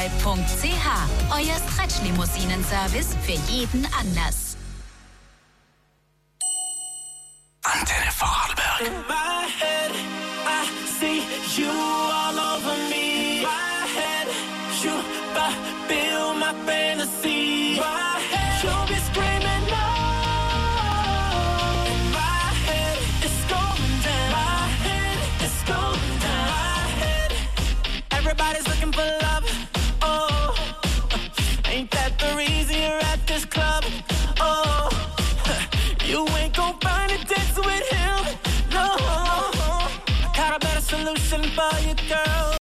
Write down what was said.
Euer Stretch-Limousinen-Service für jeden Anlass. Antenne Vorarlberg. In my head, I see you all over me. My head, you fulfill my fantasy. My head, you'll be screaming no. In my head, it's going down. My head, it's going down. My head, everybody's looking for love. Oh, ain't that the reason you're at this club? Oh, you ain't gon' find it dancing with him. No, I got a better solution for you, girl.